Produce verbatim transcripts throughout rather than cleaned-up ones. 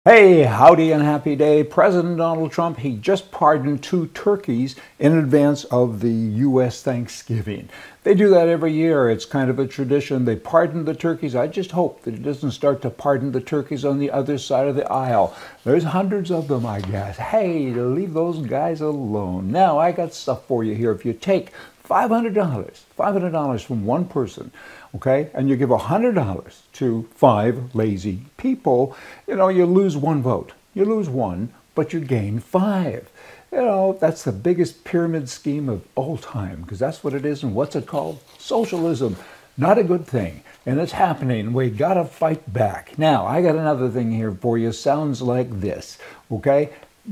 Hey, howdy and happy day. President Donald Trump, he just pardoned two turkeys in advance of the U S Thanksgiving. They do that every year. It's kind of a tradition. They pardon the turkeys. I just hope that it doesn't start to pardon the turkeys on the other side of the aisle. There's hundreds of them, I guess. Hey, leave those guys alone. Now, I got stuff for you here. If you take five hundred dollars, five hundred dollars from one person, okay, and you give one hundred dollars to five lazy people, you know, you lose one vote. You lose one, but you gain five. You know, that's the biggest pyramid scheme of all time, because that's what it is. And what's it called? Socialism. Not a good thing. And it's happening. We got to fight back. Now, I got another thing here for you. Sounds like this, okay?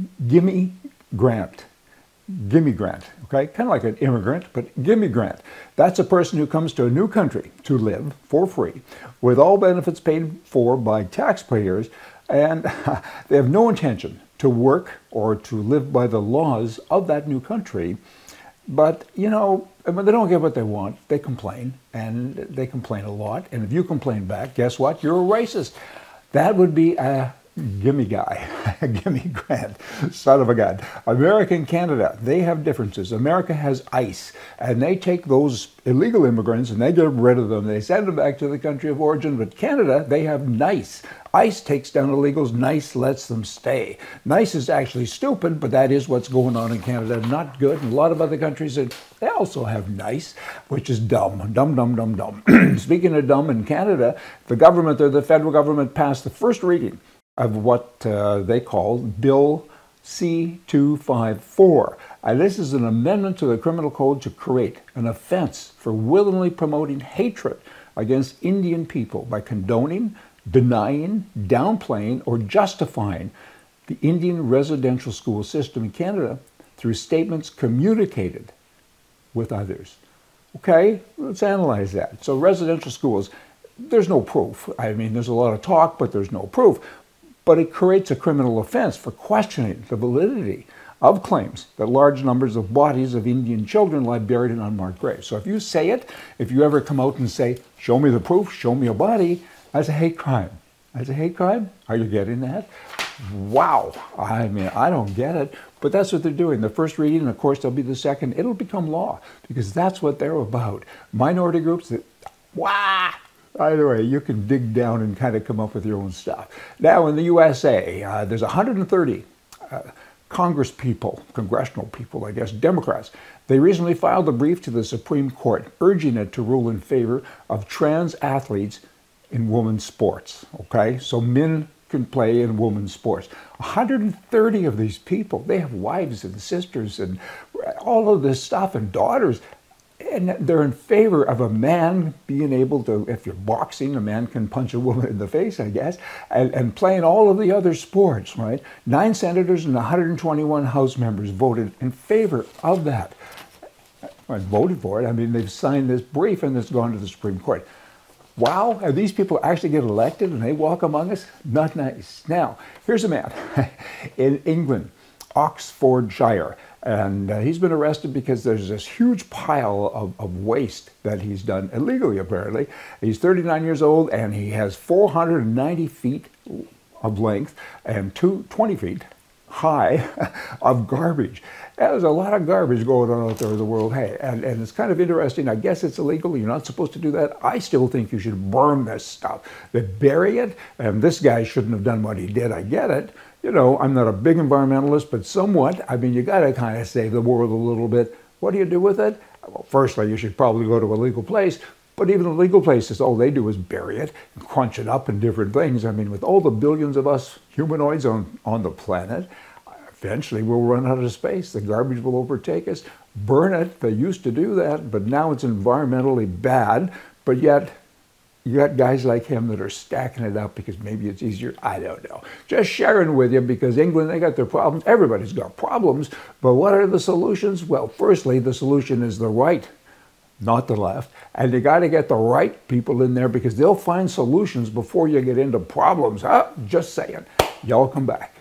Gimme Grant. Gimme Grant, okay? Kind of like an immigrant, but Gimme Grant. That's a person who comes to a new country to live for free with all benefits paid for by taxpayers, and they have no intention to work or to live by the laws of that new country. But, you know, when they don't get what they want, they complain, and they complain a lot. And if you complain back, guess what? You're a racist. That would be a gimme guy, gimme Grant, son of a gun. America and Canada, they have differences. America has ICE, and they take those illegal immigrants and they get rid of them. They send them back to the country of origin. But Canada, they have NICE. ICE takes down illegals, NICE lets them stay. NICE is actually stupid, but that is what's going on in Canada. Not good. And a lot of other countries, they also have NICE, which is dumb. Dumb, dumb, dumb, dumb. Speaking of dumb, in Canada, the government, or the federal government, passed the first reading of what uh, they call Bill C two fifty-four. And this is an amendment to the criminal code to create an offense for willingly promoting hatred against Indian people by condoning, denying, downplaying, or justifying the Indian residential school system in Canada through statements communicated with others. Okay, let's analyze that. So residential schools, there's no proof. I mean, there's a lot of talk, but there's no proof. But it creates a criminal offense for questioning the validity of claims that large numbers of bodies of Indian children lie buried in unmarked graves. So if you say it, if you ever come out and say, show me the proof, show me a body, that's a hate crime. That's a hate crime? Are you getting that? Wow. I mean, I don't get it. But that's what they're doing. The first reading, and of course, there'll be the second. It'll become law, because that's what they're about. Minority groups that, wow. Either way, you can dig down and kind of come up with your own stuff. Now, in the U S A, uh, there's one hundred thirty uh, Congress people, congressional people, I guess, Democrats. They recently filed a brief to the Supreme Court urging it to rule in favor of trans athletes in women's sports, okay? So men can play in women's sports. one hundred thirty of these people, they have wives and sisters and all of this stuff and daughters. And they're in favor of a man being able to, if you're boxing, a man can punch a woman in the face, I guess, and, and playing all of the other sports, right? Nine senators and one hundred twenty-one House members voted in favor of that. I voted for it. I mean, they've signed this brief and it's gone to the Supreme Court. Wow, and these people actually get elected and they walk among us? Not nice. Now, here's a man in England, Oxfordshire. And uh, he's been arrested because there's this huge pile of, of waste that he's done illegally, apparently. He's thirty-nine years old, and he has four hundred ninety feet of length and two, twenty feet high of garbage. There's a lot of garbage going on out there in the world. Hey, and, and it's kind of interesting. I guess it's illegal. You're not supposed to do that. I still think you should burn this stuff. They bury it, and this guy shouldn't have done what he did. I get it. You know, I'm not a big environmentalist, but somewhat. I mean, you got to kind of save the world a little bit. What do you do with it? Well, firstly, you should probably go to a legal place. But even the legal places, all they do is bury it and crunch it up in different things. I mean, with all the billions of us humanoids on, on the planet, eventually we'll run out of space. The garbage will overtake us. Burn it. They used to do that, but now it's environmentally bad. But yet, you got guys like him that are stacking it up because maybe it's easier. I don't know. Just sharing with you, because England, they got their problems. Everybody's got problems. But what are the solutions? Well, firstly, the solution is the right, not the left. And you got to get the right people in there, because they'll find solutions before you get into problems. Huh? Just saying. Y'all come back.